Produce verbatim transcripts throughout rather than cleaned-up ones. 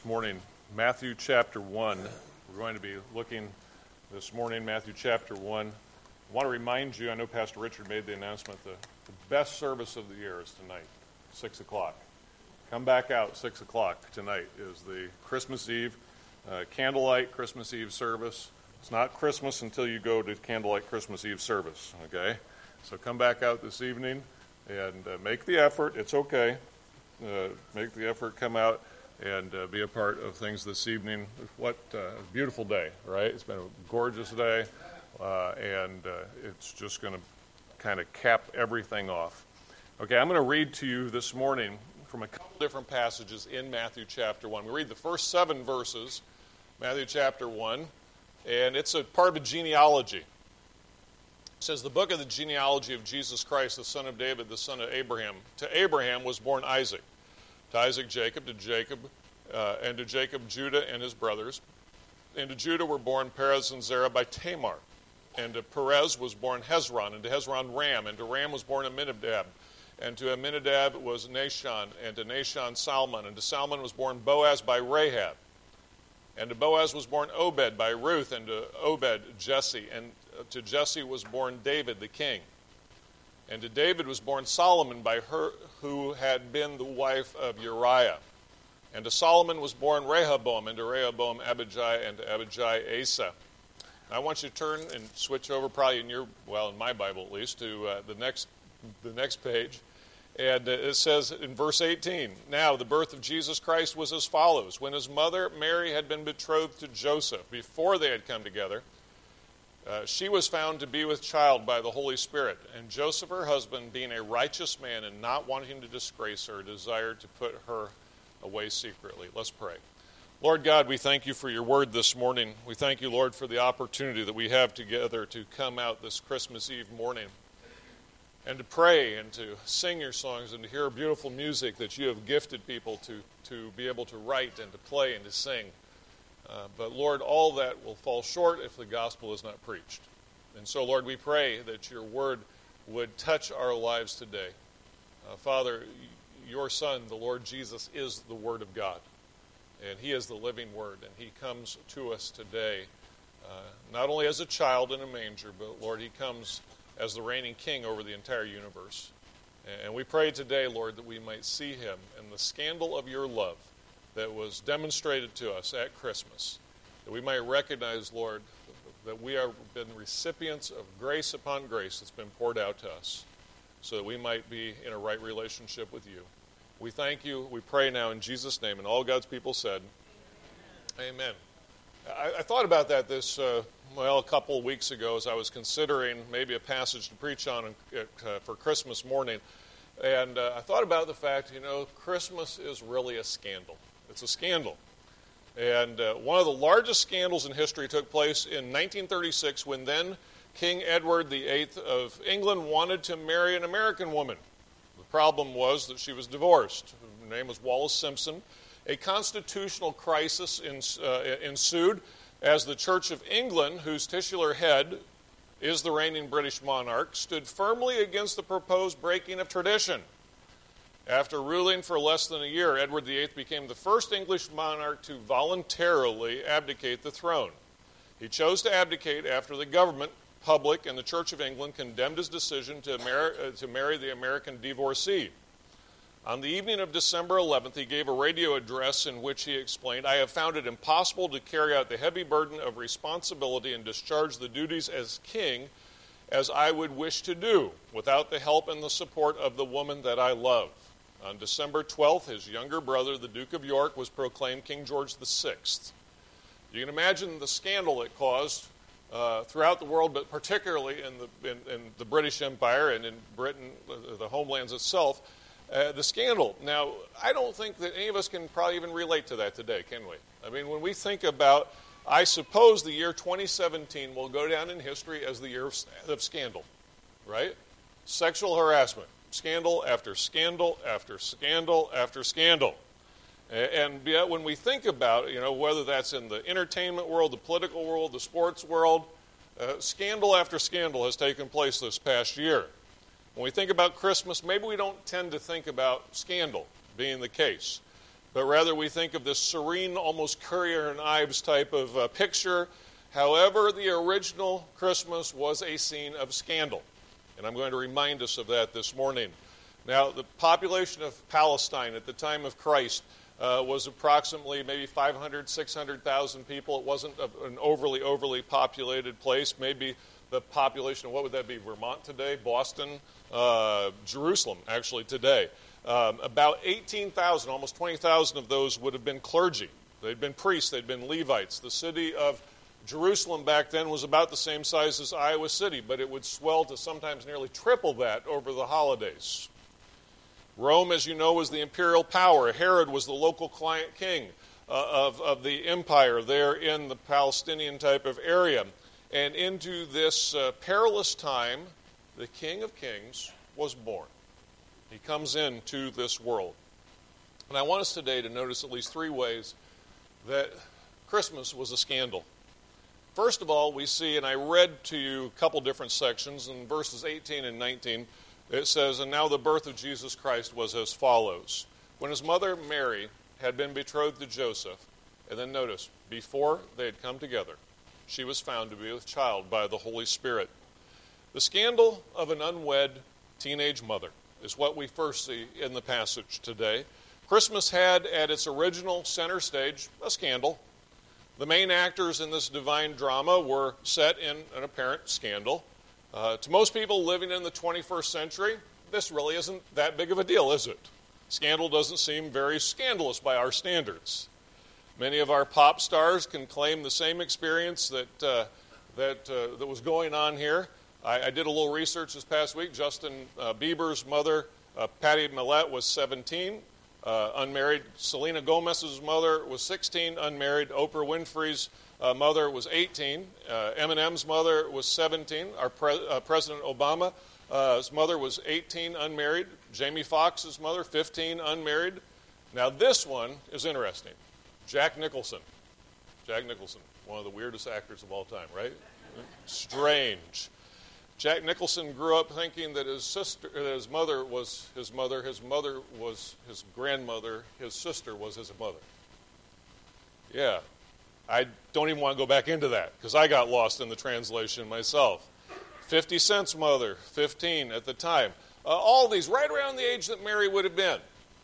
Morning, Matthew chapter one. We're going to be looking this morning, Matthew chapter one. I want to remind you, I know Pastor Richard made the announcement, the, the best service of the year is tonight, six o'clock. Come back out, six o'clock tonight is the Christmas Eve, uh, candlelight Christmas Eve service. It's not Christmas until you go to candlelight Christmas Eve service, okay? So come back out this evening and uh, make the effort. It's okay. Uh, make the effort, come out and uh, be a part of things this evening. What uh, a beautiful day, right? It's been a gorgeous day, uh, and uh, it's just going to kind of cap everything off. Okay, I'm going to read to you this morning from a couple different passages in Matthew chapter one. We read the first seven verses, Matthew chapter one, and it's a part of a genealogy. It says, the book of the genealogy of Jesus Christ, the son of David, the son of Abraham. To Abraham was born Isaac. To Isaac, Jacob, to Jacob, uh, and to Jacob, Judah and his brothers. And to Judah were born Perez and Zerah by Tamar. And to Perez was born Hezron, and to Hezron Ram, and to Ram was born Amminadab. And to Amminadab was Nahshon, and to Nahshon Salmon, and to Salmon was born Boaz by Rahab. And to Boaz was born Obed by Ruth, and to Obed Jesse, and to Jesse was born David the king. And to David was born Solomon by her who had been the wife of Uriah. And to Solomon was born Rehoboam, and to Rehoboam Abijah, and to Abijah Asa. I want you to turn and switch over, probably in your, well, in my Bible at least, to uh, the next, the next page. And uh, it says in verse eighteen, now the birth of Jesus Christ was as follows. When his mother Mary had been betrothed to Joseph, before they had come together, Uh, she was found to be with child by the Holy Spirit, and Joseph, her husband, being a righteous man and not wanting to disgrace her, desired to put her away secretly. Let's pray. Lord God, we thank you for your word this morning. We thank you, Lord, for the opportunity that we have together to come out this Christmas Eve morning and to pray and to sing your songs and to hear beautiful music that you have gifted people to, to be able to write and to play and to sing. Uh, but, Lord, all that will fall short if the gospel is not preached. And so, Lord, we pray that your word would touch our lives today. Uh, Father, your Son, the Lord Jesus, is the Word of God. And he is the living Word. And he comes to us today, uh, not only as a child in a manger, but, Lord, he comes as the reigning King over the entire universe. And we pray today, Lord, that we might see him in the scandal of your love that was demonstrated to us at Christmas, that we might recognize, Lord, that we have been recipients of grace upon grace that's been poured out to us, so that we might be in a right relationship with you. We thank you. We pray now in Jesus' name, and all God's people said, amen. I, I thought about that this, uh, well, a couple of weeks ago as I was considering maybe a passage to preach on uh, for Christmas morning, and uh, I thought about the fact, you know, Christmas is really a scandal. It's a scandal. And uh, one of the largest scandals in history took place in nineteen thirty-six when then King Edward the Eighth of England wanted to marry an American woman. The problem was that she was divorced. Her name was Wallis Simpson. A constitutional crisis in, uh, ensued as the Church of England, whose titular head is the reigning British monarch, stood firmly against the proposed breaking of tradition. After ruling for less than a year, Edward the Eighth became the first English monarch to voluntarily abdicate the throne. He chose to abdicate after the government, public, and the Church of England condemned his decision to, mar- uh, to marry the American divorcee. On the evening of December eleventh, he gave a radio address in which he explained, I have found it impossible to carry out the heavy burden of responsibility and discharge the duties as king as I would wish to do, without the help and the support of the woman that I love. On December twelfth, his younger brother, the Duke of York, was proclaimed King George the Sixth. You can imagine the scandal it caused uh, throughout the world, but particularly in the, in, in the British Empire and in Britain, the, the homelands itself, uh, the scandal. Now, I don't think that any of us can probably even relate to that today, can we? I mean, when we think about, I suppose the year twenty seventeen will go down in history as the year of, of scandal, right? Sexual harassment. Scandal after scandal after scandal after scandal. And yet when we think about, you know, whether that's in the entertainment world, the political world, the sports world, uh, scandal after scandal has taken place this past year. When we think about Christmas, maybe we don't tend to think about scandal being the case. but rather we think of this serene, almost Currier and Ives type of uh, picture. However, the original Christmas was a scene of scandal, and I'm going to remind us of that this morning. Now, the population of Palestine at the time of Christ uh, was approximately maybe five hundred, six hundred thousand people. It wasn't a, an overly, overly populated place. Maybe the population of, what would that be, Vermont today, Boston, uh, Jerusalem, actually, today. Um, about eighteen thousand, almost twenty thousand of those would have been clergy. They'd been priests, they'd been Levites. The city of Jerusalem back then was about the same size as Iowa City, but it would swell to sometimes nearly triple that over the holidays. Rome, as you know, was the imperial power. Herod was the local client king uh, of, of the empire there in the Palestinian type of area. And into this uh, perilous time, the King of Kings was born. He comes into this world. And I want us today to notice at least three ways that Christmas was a scandal. First of all, we see, and I read to you a couple different sections, in verses eighteen and nineteen, it says, "And now the birth of Jesus Christ was as follows. When his mother Mary had been betrothed to Joseph," and then notice, before they had come together, "she was found to be with child by the Holy Spirit." The scandal of an unwed teenage mother is what we first see in the passage today. Christmas had at its original center stage a scandal. The main actors in this divine drama were set in an apparent scandal. Uh, to most people living in the twenty-first century, this really isn't that big of a deal, is it? Scandal doesn't seem very scandalous by our standards. Many of our pop stars can claim the same experience that uh, that uh, that was going on here. I, I did a little research this past week. Justin uh, Bieber's mother, uh, Patty Millett, was seventeen, uh, unmarried. Selena Gomez's mother was sixteen, unmarried. Oprah Winfrey's uh, mother was eighteen. Uh, Eminem's mother was seventeen. Our pre- uh, President Obama, uh, his mother was eighteen, unmarried. Jamie Foxx's mother, fifteen, unmarried. Now this one is interesting. Jack Nicholson. Jack Nicholson, one of the weirdest actors of all time, right? Strange. Jack Nicholson grew up thinking that his sister, that his mother was his mother, his mother was his grandmother, his sister was his mother. Yeah, I don't even want to go back into that because I got lost in the translation myself. fifty Cent's mother, fifteen at the time. Uh, all these right around the age that Mary would have been.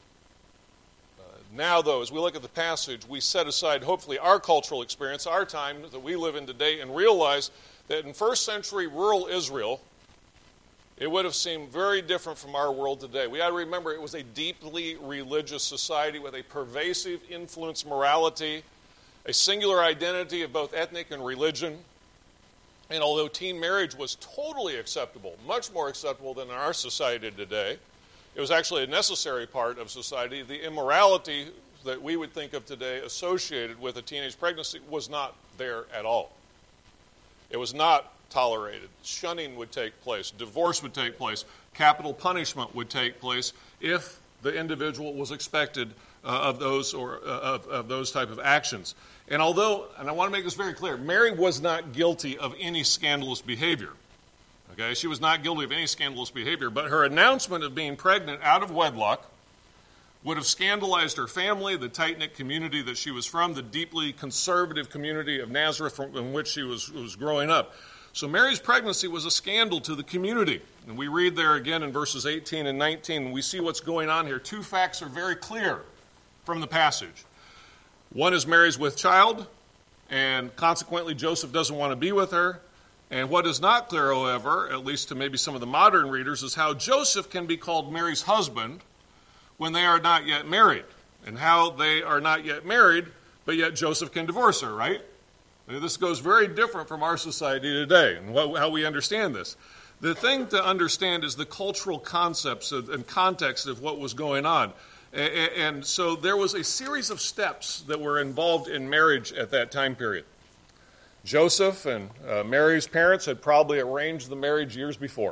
Uh, now, though, as we look at the passage, we set aside, hopefully, our cultural experience, our time that we live in today, and realize that in first century rural Israel, it would have seemed very different from our world today. We got to remember it was a deeply religious society with a pervasive influence morality, a singular identity of both ethnic and religion. And although teen marriage was totally acceptable, much more acceptable than in our society today, it was actually a necessary part of society. The immorality that we would think of today associated with a teenage pregnancy was not there at all. It was not tolerated. Shunning would take place. Divorce would take place. Capital punishment would take place if the individual was expected uh, of those or uh, of, of those type of actions. And although, and I want to make this very clear, Mary was not guilty of any scandalous behavior. Okay, she was not guilty of any scandalous behavior, but her announcement of being pregnant out of wedlock would have scandalized her family, the tight-knit community that she was from, the deeply conservative community of Nazareth in which she was, was growing up. So Mary's pregnancy was a scandal to the community. And we read there again in verses eighteen and nineteen, and we see what's going on here. Two facts are very clear from the passage. One is Mary's with child, and consequently Joseph doesn't want to be with her. And what is not clear, however, at least to maybe some of the modern readers, is how Joseph can be called Mary's husband when they are not yet married, and how they are not yet married, but yet Joseph can divorce her, right? This goes very different from our society today and what, how we understand this. The thing to understand is the cultural concepts of, and context of what was going on. And, and so there was a series of steps that were involved in marriage at that time period. Joseph and uh, Mary's parents had probably arranged the marriage years before.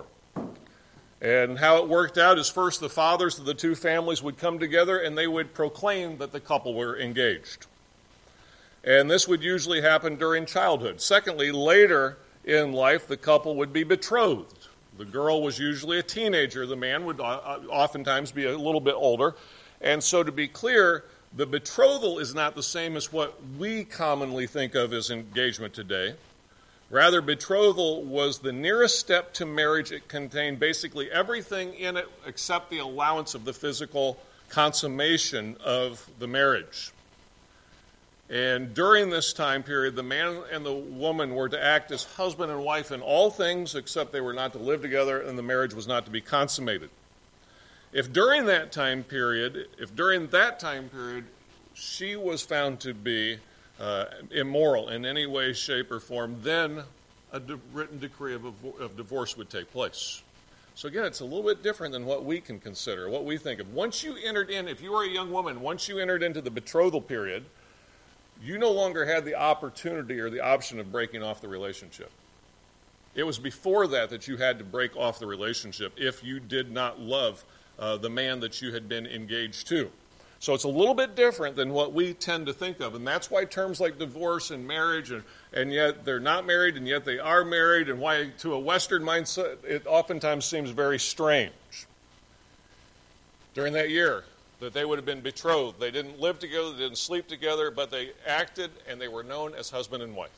And how it worked out is first the fathers of the two families would come together and they would proclaim that the couple were engaged. And this would usually happen during childhood. Secondly, later in life, the couple would be betrothed. The girl was usually a teenager. The man would oftentimes be a little bit older. And so to be clear, the betrothal is not the same as what we commonly think of as engagement today. Rather, betrothal was the nearest step to marriage. It contained basically everything in it except the allowance of the physical consummation of the marriage. And during this time period, the man and the woman were to act as husband and wife in all things, except they were not to live together, and the marriage was not to be consummated. If during that time period, if during that time period, she was found to be uh, immoral in any way, shape, or form, then a de- written decree of, of divorce would take place. So again, it's a little bit different than what we can consider, what we think of. Once you entered in, if you were a young woman, once you entered into the betrothal period, you no longer had the opportunity or the option of breaking off the relationship. It was before that that you had to break off the relationship if you did not love uh, the man that you had been engaged to. So it's a little bit different than what we tend to think of, and that's why terms like divorce and marriage, and, and yet they're not married, and yet they are married, and why to a Western mindset it oftentimes seems very strange. During that year that they would have been betrothed, they didn't live together, they didn't sleep together, but they acted and they were known as husband and wife.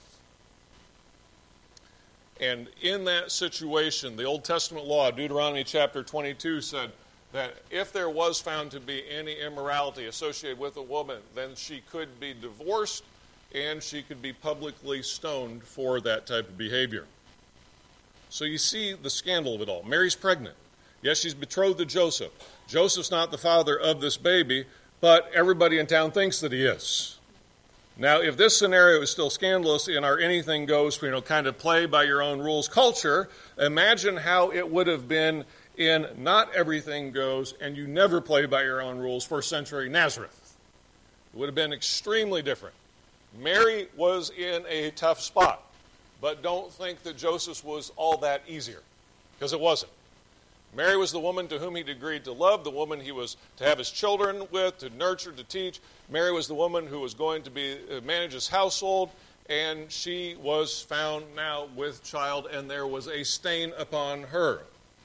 And in that situation, the Old Testament law, Deuteronomy chapter twenty-two, said that if there was found to be any immorality associated with a woman, then she could be divorced and she could be publicly stoned for that type of behavior. So you see the scandal of it all. Mary's pregnant. Yes, she's betrothed to Joseph. Joseph's not the father of this baby, but everybody in town thinks that he is. Now, if this scenario is still scandalous in our anything goes, you know, kind of play by your own rules culture, imagine how it would have been in not everything goes and you never play by your own rules, first century Nazareth. It would have been extremely different. Mary was in a tough spot, but don't think that Joseph was all that easier, because it wasn't. Mary was the woman to whom he'd agreed to love, the woman he was to have his children with, to nurture, to teach. Mary was the woman who was going to be uh, manage his household, and she was found now with child, and there was a stain upon her.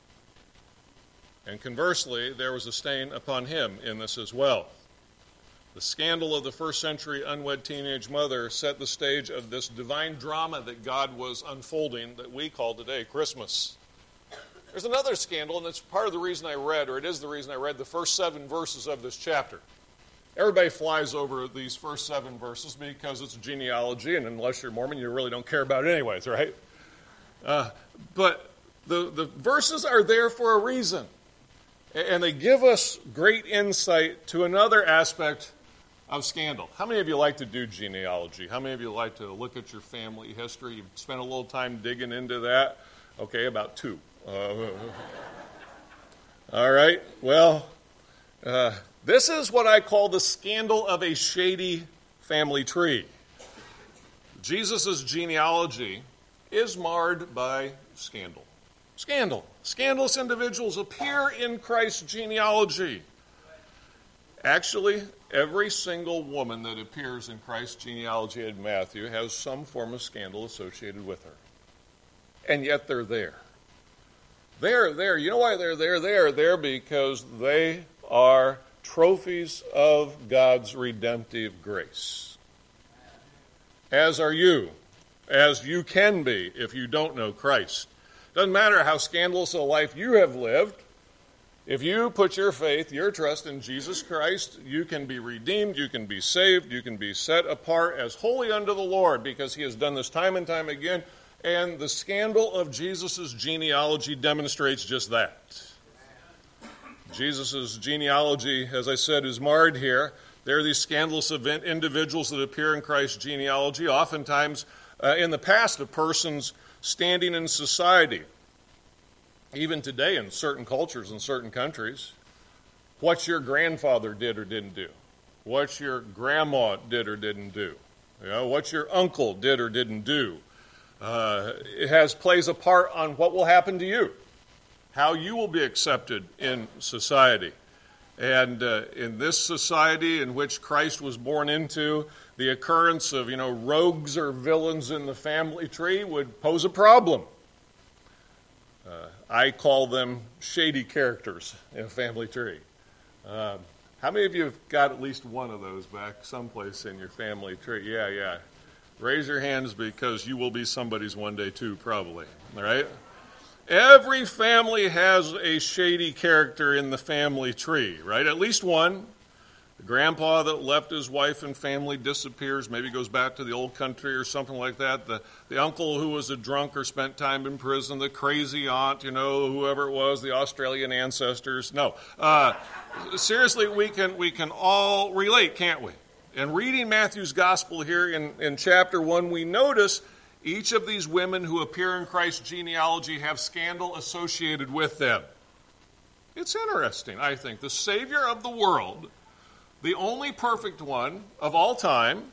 And conversely, there was a stain upon him in this as well. The scandal of the first century unwed teenage mother set the stage of this divine drama that God was unfolding that we call today Christmas. There's another scandal, and it's part of the reason I read, or it is the reason I read the first seven verses of this chapter. Everybody flies over these first seven verses because it's a genealogy, and unless you're Mormon, you really don't care about it anyways, right? Uh, but the, the verses are there for a reason, and they give us great insight to another aspect of scandal. How many of you like to do genealogy? How many of you like to look at your family history? You've spent a little time digging into that? Okay, about two. Uh, all right, well, uh, this is what I call the scandal of a shady family tree. Jesus' genealogy is marred by scandal. Scandal. Scandalous individuals appear in Christ's genealogy. Actually, every single woman that appears in Christ's genealogy in Matthew has some form of scandal associated with her. And yet they're there. They're there. You know why they're there? They are there because they are trophies of God's redemptive grace. As are you, as you can be if you don't know Christ. Doesn't matter how scandalous a life you have lived. If you put your faith, your trust in Jesus Christ, you can be redeemed, you can be saved, you can be set apart as holy unto the Lord, because he has done this time and time again. And the scandal of Jesus' genealogy demonstrates just that. Jesus' genealogy, as I said, is marred here. There are these scandalous event individuals that appear in Christ's genealogy, oftentimes uh, in the past of persons standing in society. Even today in certain cultures and certain countries, what your grandfather did or didn't do, what your grandma did or didn't do, you know, what your uncle did or didn't do. Uh, it has plays a part on what will happen to you, how you will be accepted in society. And uh, in this society in which Christ was born into, the occurrence of, you know, rogues or villains in the family tree would pose a problem. Uh, I call them shady characters in a family tree. Uh, How many of you have got at least one of those back someplace in your family tree? Yeah, yeah. Raise your hands because you will be somebody's one day too, probably. All right? Every family has a shady character in the family tree, right? At least one. The grandpa that left his wife and family disappears, maybe goes back to the old country or something like that. The, the uncle who was a drunk or spent time in prison. The crazy aunt, you know, whoever it was, the Australian ancestors. No. Uh, seriously, we can, we can all relate, can't we? And reading Matthew's gospel here in, in chapter one, we notice each of these women who appear in Christ's genealogy have scandal associated with them. It's interesting, I think. The Savior of the world, the only perfect one of all time,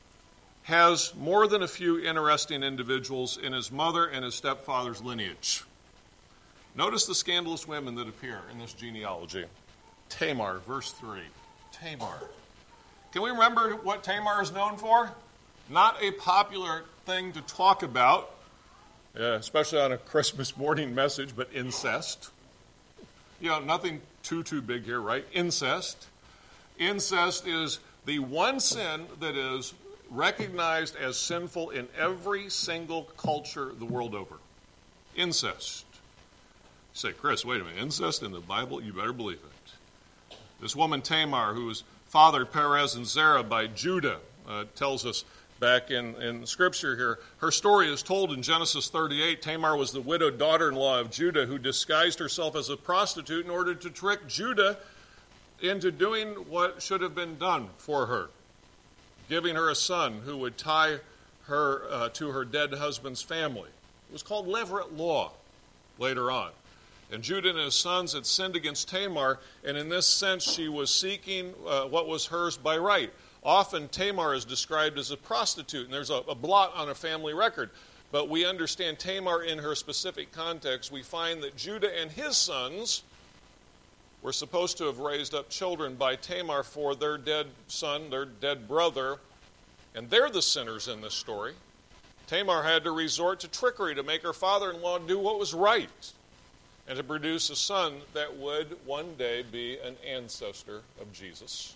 has more than a few interesting individuals in his mother and his stepfather's lineage. Notice the scandalous women that appear in this genealogy. Tamar, verse three. Tamar. Can we remember what Tamar is known for? Not a popular thing to talk about, uh, especially on a Christmas morning message, but incest. You know, nothing too, too big here, right? Incest. Incest is the one sin that is recognized as sinful in every single culture the world over. Incest. You say, Chris, wait a minute, incest in the Bible? You better believe it. This woman Tamar, who was fathered Perez and Zerah by Judah, uh, tells us back in, in Scripture here. Her story is told in Genesis thirty-eight. Tamar was the widowed daughter-in-law of Judah who disguised herself as a prostitute in order to trick Judah into doing what should have been done for her, giving her a son who would tie her uh, to her dead husband's family. It was called levirate law later on. And Judah and his sons had sinned against Tamar, and in this sense she was seeking uh, what was hers by right. Often Tamar is described as a prostitute, and there's a, a blot on a family record. But we understand Tamar in her specific context. We find that Judah and his sons were supposed to have raised up children by Tamar for their dead son, their dead brother, and they're the sinners in this story. Tamar had to resort to trickery to make her father-in-law do what was right, and to produce a son that would one day be an ancestor of Jesus.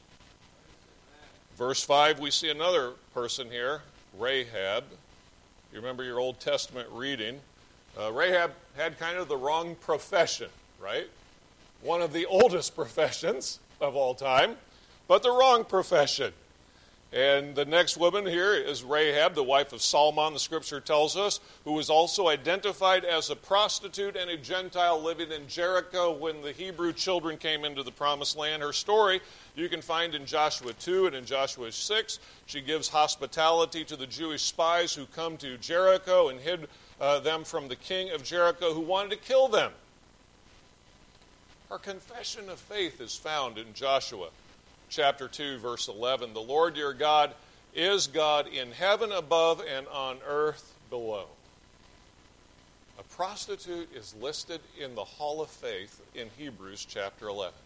Verse five, we see another person here, Rahab. You remember your Old Testament reading. Uh, Rahab had kind of the wrong profession, right? One of the oldest professions of all time, but the wrong profession. And the next woman here is Rahab, the wife of Salmon, the Scripture tells us, who was also identified as a prostitute and a Gentile living in Jericho when the Hebrew children came into the Promised Land. Her story you can find in Joshua two and in Joshua six. She gives hospitality to the Jewish spies who come to Jericho and hid uh, them from the king of Jericho who wanted to kill them. Her confession of faith is found in Joshua chapter two, verse eleven. The Lord your God is God in heaven above and on earth below. A prostitute is listed in the Hall of Faith in Hebrews chapter eleven.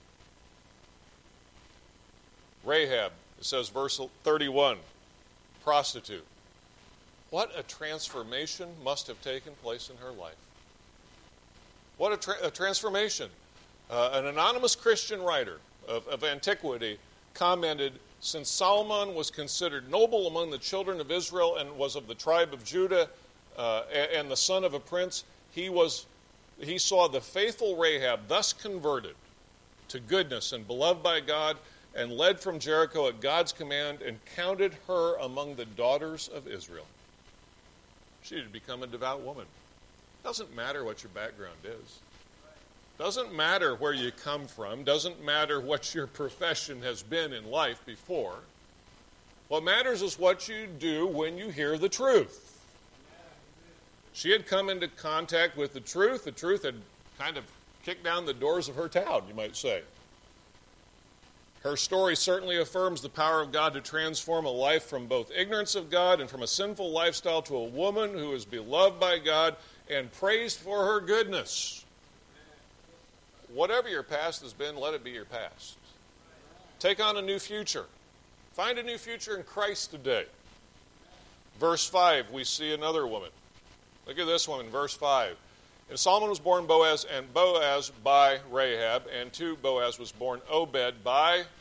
Rahab, it says verse thirty-one, prostitute. What a transformation must have taken place in her life. What a, tra- a transformation. Uh, an anonymous Christian writer of, of antiquity commented, since Solomon was considered noble among the children of Israel and was of the tribe of Judah uh, and, and the son of a prince, he was he saw the faithful Rahab thus converted to goodness and beloved by God and led from Jericho at God's command and counted her among the daughters of Israel. She had become a devout woman. Doesn't matter what your background is. Doesn't matter where you come from. Doesn't matter what your profession has been in life before. What matters is what you do when you hear the truth. She had come into contact with the truth. The truth had kind of kicked down the doors of her town, you might say. Her story certainly affirms the power of God to transform a life from both ignorance of God and from a sinful lifestyle to a woman who is beloved by God and praised for her goodness. Whatever your past has been, let it be your past. Take on a new future. Find a new future in Christ today. Verse five, we see another woman. Look at this woman, verse five. And Solomon was born Boaz, and Boaz by Rahab, and to Boaz was born Obed by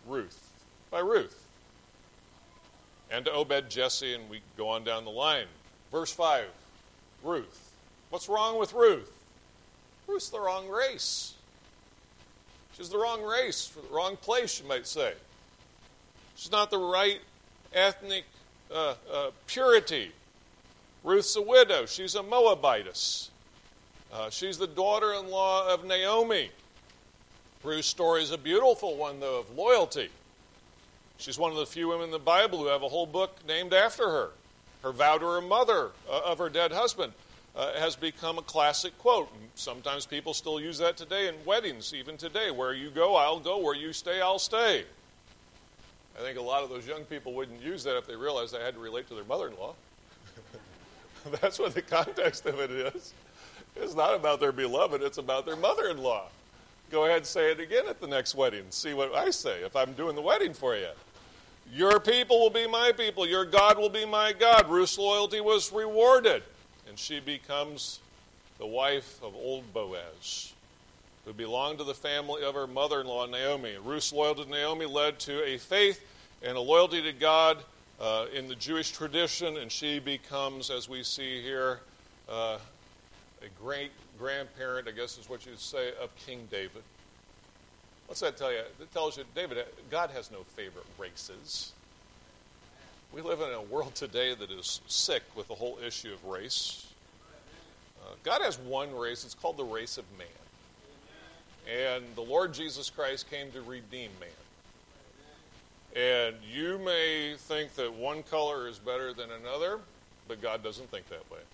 Ruth, by Ruth. And to Obed, Jesse, and we go on down the line. Verse five, Ruth. What's wrong with Ruth? Ruth's the wrong race. She's the wrong race, for the wrong place, you might say. She's not the right ethnic uh, uh, purity. Ruth's a widow. She's a Moabitess. Uh, she's the daughter-in-law of Naomi. Ruth's story is a beautiful one, though, of loyalty. She's one of the few women in the Bible who have a whole book named after her. Her vow to her mother uh, of her dead husband uh, has become a classic quote. Sometimes people still use that today in weddings, even today. Where you go, I'll go. Where you stay, I'll stay. I think a lot of those young people wouldn't use that if they realized they had to relate to their mother-in-law. That's what the context of it is. It's not about their beloved, it's about their mother-in-law. Go ahead and say it again at the next wedding. See what I say if I'm doing the wedding for you. Your people will be my people. Your God will be my God. Ruth's loyalty was rewarded. And she becomes the wife of old Boaz, who belonged to the family of her mother-in-law, Naomi. Ruth's loyalty to Naomi led to a faith and a loyalty to God uh, in the Jewish tradition. And she becomes, as we see here, uh, a great grandparent, I guess is what you'd say, of King David. What's that tell you? It tells you, David, God has no favorite races. We live in a world today that is sick with the whole issue of race. Uh, God has one race. It's called the race of man. And the Lord Jesus Christ came to redeem man. And you may think that one color is better than another, but God doesn't think that way.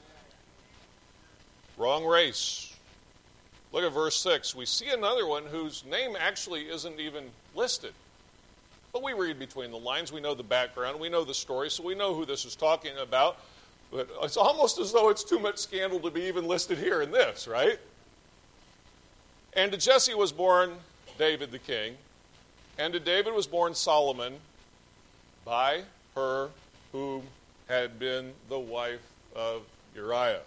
Wrong race. Look at verse six. We see another one whose name actually isn't even listed. But we read between the lines. We know the background. We know the story, so we know who this is talking about. But it's almost as though it's too much scandal to be even listed here in this, right? And to Jesse was born David the king. And to David was born Solomon by her who had been the wife of Uriah.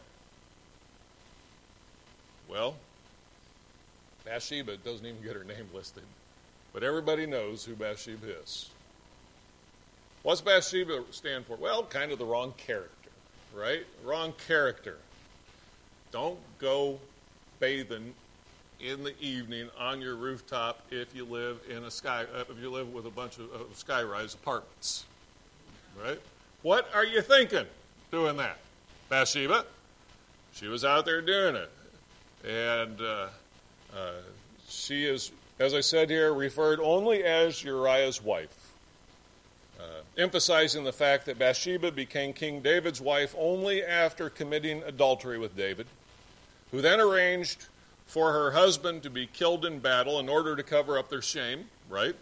Well, Bathsheba doesn't even get her name listed. But everybody knows who Bathsheba is. What's Bathsheba stand for? Well, kind of the wrong character, right? Wrong character. Don't go bathing in the evening on your rooftop if you live in a sky if you live with a bunch of, of skyrise apartments, right? What are you thinking doing that, Bathsheba? She was out there doing it. And uh, uh, she is, as I said here, referred only as Uriah's wife, uh, emphasizing the fact that Bathsheba became King David's wife only after committing adultery with David, who then arranged for her husband to be killed in battle in order to cover up their shame, right?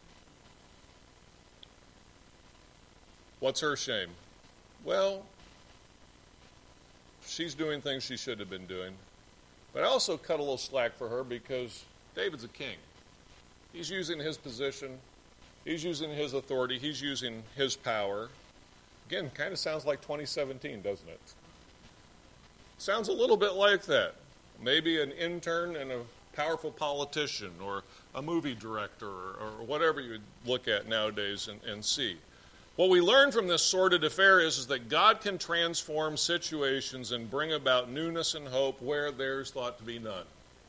What's her shame? Well, she's doing things she should have been doing. But I also cut a little slack for her because David's a king. He's using his position. He's using his authority. He's using his power. Again, kind of sounds like twenty seventeen, doesn't it? Sounds a little bit like that. Maybe an intern and a powerful politician or a movie director or, or whatever you would look at nowadays and, and see. What we learn from this sordid affair is, is that God can transform situations and bring about newness and hope where there's thought to be none.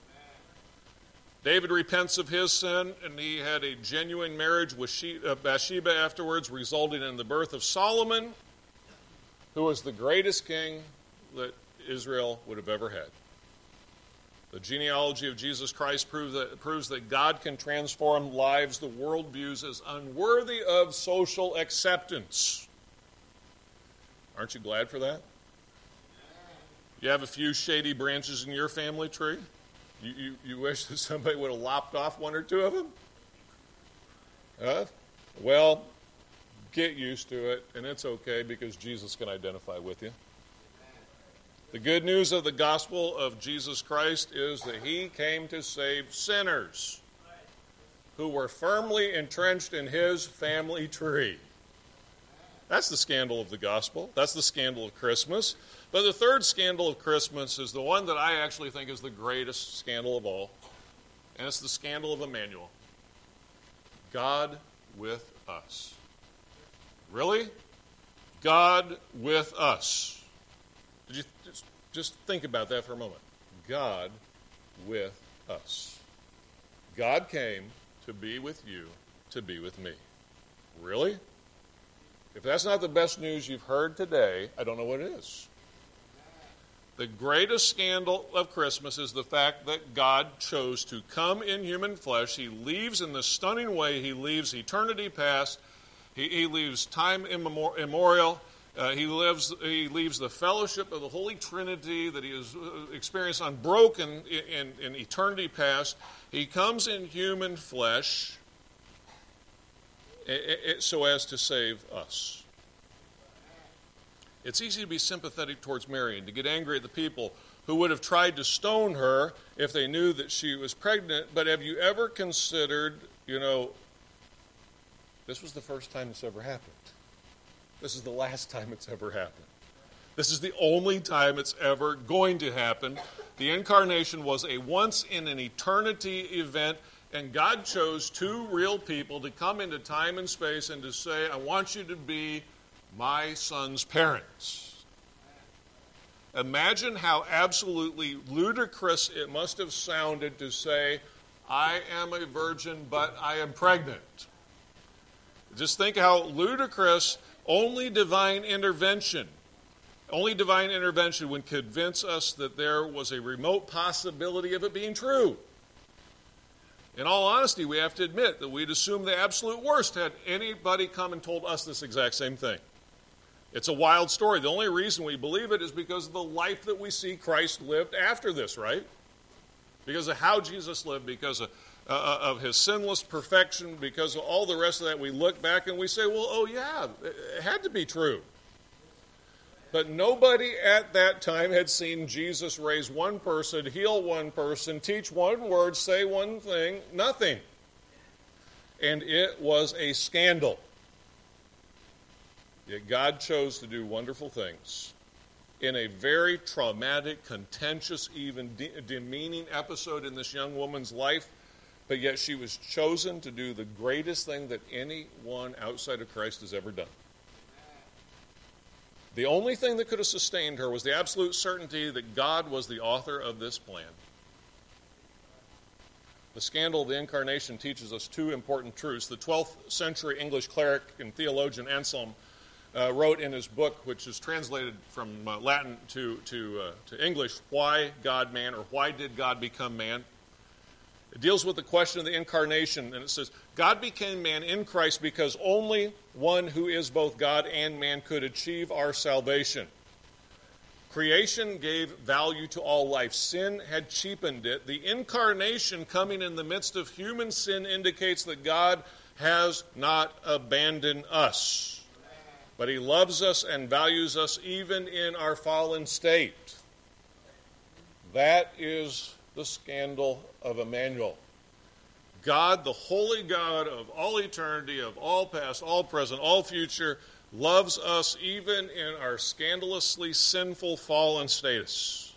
David repents of his sin, and he had a genuine marriage with Bathsheba afterwards, resulting in the birth of Solomon, who was the greatest king that Israel would have ever had. The genealogy of Jesus Christ proves that, proves that God can transform lives the world views as unworthy of social acceptance. Aren't you glad for that? You have a few shady branches in your family tree? You, you, you wish that somebody would have lopped off one or two of them? Uh, well, get used to it, and it's okay because Jesus can identify with you. The good news of the gospel of Jesus Christ is that he came to save sinners who were firmly entrenched in his family tree. That's the scandal of the gospel. That's the scandal of Christmas. But the third scandal of Christmas is the one that I actually think is the greatest scandal of all, and it's the scandal of Emmanuel. God with us. Really? God with us. Did you just, just think about that for a moment? God with us. God came to be with you, to be with me. Really? If that's not the best news you've heard today, I don't know what is. The greatest scandal of Christmas is the fact that God chose to come in human flesh. He leaves in the stunning way. He leaves eternity past. He, he leaves time immemor- immemorial. Uh, he, lives, he leaves the fellowship of the Holy Trinity that he has experienced unbroken in, in, in eternity past. He comes in human flesh it, it, so as to save us. It's easy to be sympathetic towards Mary and to get angry at the people who would have tried to stone her if they knew that she was pregnant. But have you ever considered, you know, this was the first time this ever happened. This is the last time it's ever happened. This is the only time it's ever going to happen. The incarnation was a once in an eternity event, and God chose two real people to come into time and space and to say, I want you to be my son's parents. Imagine how absolutely ludicrous it must have sounded to say, I am a virgin, but I am pregnant. Just think how ludicrous only divine intervention, only divine intervention would convince us that there was a remote possibility of it being true. In all honesty, we have to admit that we'd assume the absolute worst had anybody come and told us this exact same thing. It's a wild story. The only reason we believe it is because of the life that we see Christ lived after this, right? Because of how Jesus lived, because of, uh, of his sinless perfection, because of all the rest of that, we look back and we say, well, oh yeah, it had to be true. But nobody at that time had seen Jesus raise one person, heal one person, teach one word, say one thing, nothing. And it was a scandal. Yet God chose to do wonderful things in a very traumatic, contentious, even de- demeaning episode in this young woman's life, but yet she was chosen to do the greatest thing that anyone outside of Christ has ever done. The only thing that could have sustained her was the absolute certainty that God was the author of this plan. The scandal of the incarnation teaches us two important truths. The twelfth century English cleric and theologian Anselm Uh, wrote in his book, which is translated from uh, Latin to to, uh, to English, Why God Man, or Why Did God Become Man? It deals with the question of the incarnation, and it says, God became man in Christ because only one who is both God and man could achieve our salvation. Creation gave value to all life. Sin had cheapened it. The incarnation coming in the midst of human sin indicates that God has not abandoned us, but he loves us and values us even in our fallen state. That is the scandal of Emmanuel. God, the holy God of all eternity, of all past, all present, all future, loves us even in our scandalously sinful fallen status.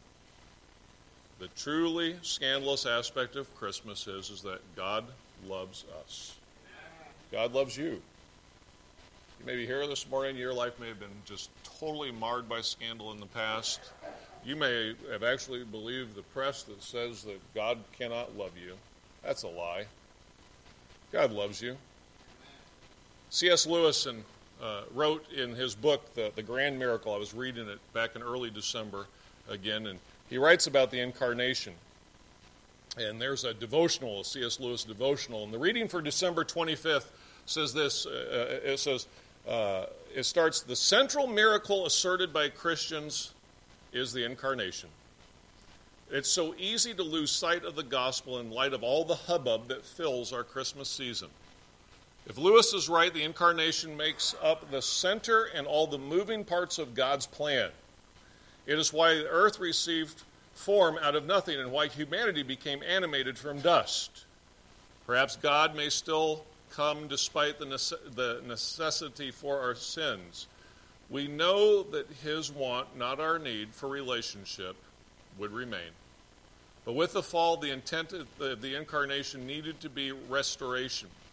The truly scandalous aspect of Christmas is, is that God loves us. God loves you. You may be here this morning, your life may have been just totally marred by scandal in the past. You may have actually believed the press that says that God cannot love you. That's a lie. God loves you. C S Lewis and, uh, wrote in his book, the, the Grand Miracle, I was reading it back in early December again, and he writes about the incarnation. And there's a devotional, a C S Lewis devotional, and the reading for December twenty-fifth says this, uh, it says, Uh, it starts, the central miracle asserted by Christians is the incarnation. It's so easy to lose sight of the gospel in light of all the hubbub that fills our Christmas season. If Lewis is right, the incarnation makes up the center and all the moving parts of God's plan. It is why the earth received form out of nothing and why humanity became animated from dust. Perhaps God may still come despite the, nece- the necessity for our sins. We know that his want, not our need, for relationship would remain. But with the fall, the intent of the, the incarnation needed to be restoration.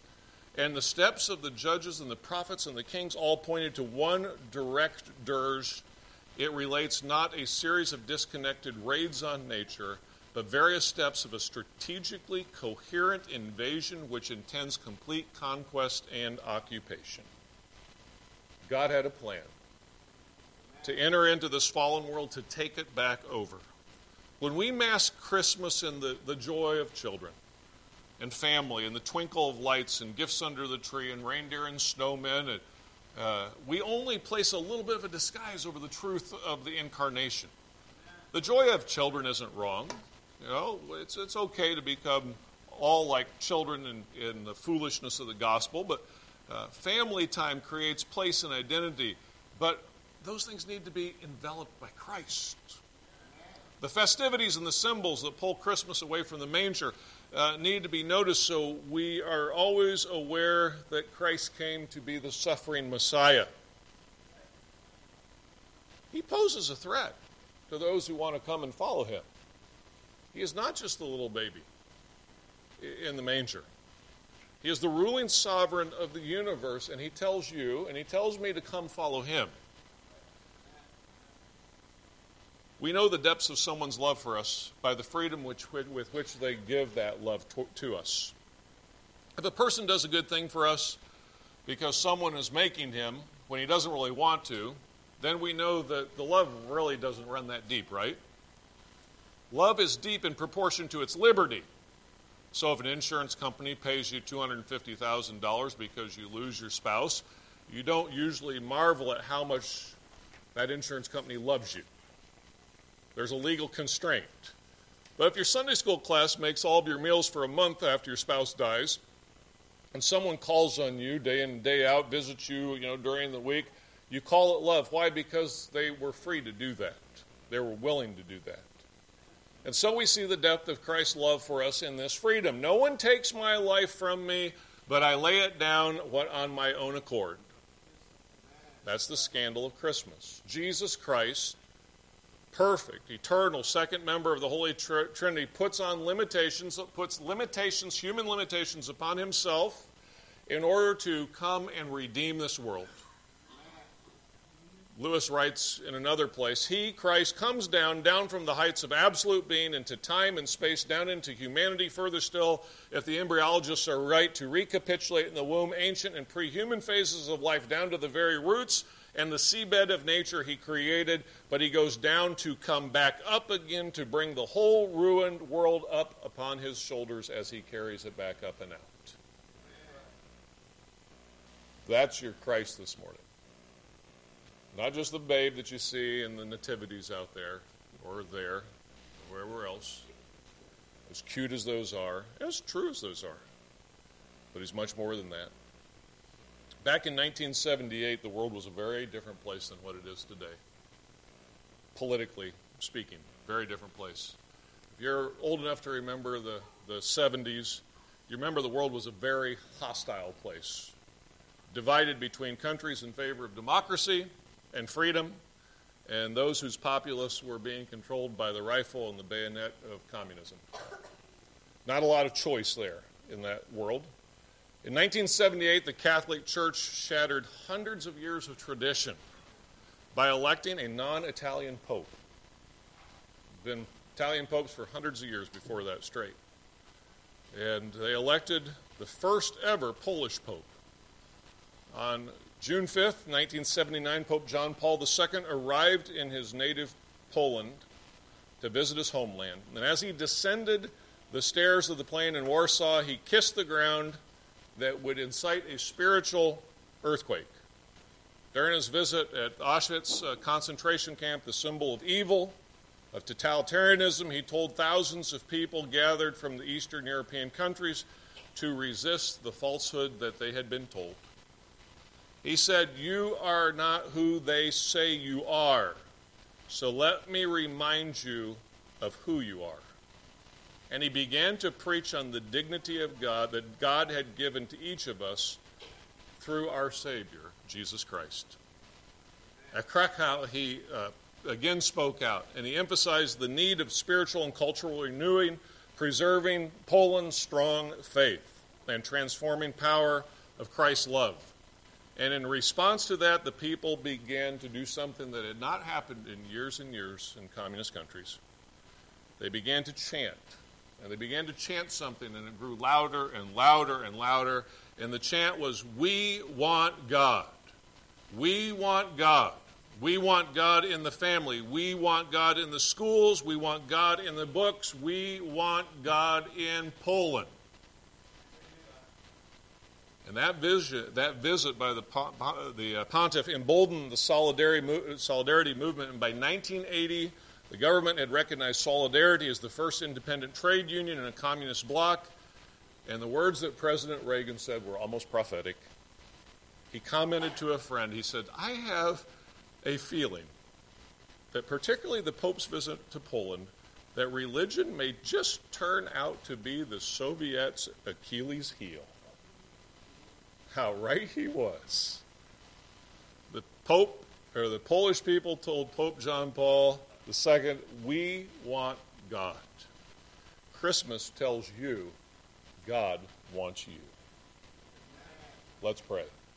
And the steps of the judges and the prophets and the kings all pointed to one direct dirge. It relates not a series of disconnected raids on nature, but various steps of a strategically coherent invasion which intends complete conquest and occupation. God had a plan to enter into this fallen world, to take it back over. When we mask Christmas in the, the joy of children and family and the twinkle of lights and gifts under the tree and reindeer and snowmen, and, uh, we only place a little bit of a disguise over the truth of the incarnation. The joy of children isn't wrong. You know, it's it's okay to become all like children in, in the foolishness of the gospel, but uh, family time creates place and identity. But those things need to be enveloped by Christ. The festivities and the symbols that pull Christmas away from the manger uh, need to be noticed, so we are always aware that Christ came to be the suffering Messiah. He poses a threat to those who want to come and follow him. He is not just the little baby in the manger. He is the ruling sovereign of the universe, and he tells you, and he tells me to come follow him. We know the depths of someone's love for us by the freedom which, with which they give that love to, to us. If a person does a good thing for us because someone is making him when he doesn't really want to, then we know that the love really doesn't run that deep, right? Love is deep in proportion to its liberty. So if an insurance company pays you two hundred fifty thousand dollars because you lose your spouse, you don't usually marvel at how much that insurance company loves you. There's a legal constraint. But if your Sunday school class makes all of your meals for a month after your spouse dies, and someone calls on you day in and day out, visits you, you know, during the week, you call it love. Why? Because they were free to do that. They were willing to do that. And so we see the depth of Christ's love for us in this freedom. No one takes my life from me, but I lay it down what on my own accord. That's the scandal of Christmas. Jesus Christ, perfect, eternal, second member of the Holy Tr- Trinity, puts on limitations, puts limitations, human limitations upon himself in order to come and redeem this world. Lewis writes in another place, he, Christ, comes down, down from the heights of absolute being into time and space, down into humanity, further still, if the embryologists are right, to recapitulate in the womb ancient and pre-human phases of life down to the very roots and the seabed of nature he created, but he goes down to come back up again to bring the whole ruined world up upon his shoulders as he carries it back up and out. That's your Christ this morning. Not just the babe that you see in the nativities out there, or there, or wherever else. As cute as those are, as true as those are. But he's much more than that. Back in nineteen seventy-eight, the world was a very different place than what it is today. Politically speaking, very different place. If you're old enough to remember the, the seventies, you remember the world was a very hostile place. Divided between countries in favor of democracy and freedom, and those whose populace were being controlled by the rifle and the bayonet of communism. Not a lot of choice there in that world. In nineteen seventy-eight, the Catholic Church shattered hundreds of years of tradition by electing a non-Italian pope. Been Italian popes for hundreds of years before that straight. And they elected the first ever Polish pope. On June fifth, nineteen seventy-nine, Pope John Paul the Second arrived in his native Poland to visit his homeland. And as he descended the stairs of the plane in Warsaw, he kissed the ground that would incite a spiritual earthquake. During his visit at Auschwitz uh, concentration camp, the symbol of evil, of totalitarianism, he told thousands of people gathered from the Eastern European countries to resist the falsehood that they had been told. He said, "You are not who they say you are, so let me remind you of who you are." And he began to preach on the dignity of God that God had given to each of us through our Savior, Jesus Christ. At Krakow, he uh, again spoke out, and he emphasized the need of spiritual and cultural renewing, preserving Poland's strong faith, and transforming power of Christ's love. And in response to that, the people began to do something that had not happened in years and years in communist countries. They began to chant. And they began to chant something, and it grew louder and louder and louder. And the chant was, "We want God. We want God. We want God in the family. We want God in the schools. We want God in the books. We want God in Poland." And that visit, that visit by the, the uh, pontiff emboldened the solidarity, solidarity movement. And by nineteen eighty, the government had recognized Solidarity as the first independent trade union in a communist bloc. And the words that President Reagan said were almost prophetic. He commented to a friend, he said, "I have a feeling that particularly the Pope's visit to Poland, that religion may just turn out to be the Soviets' Achilles heel." How right he was. The Pope, or the Polish people, told Pope John Paul the Second, "We want God." Christmas tells you God wants you. Let's pray.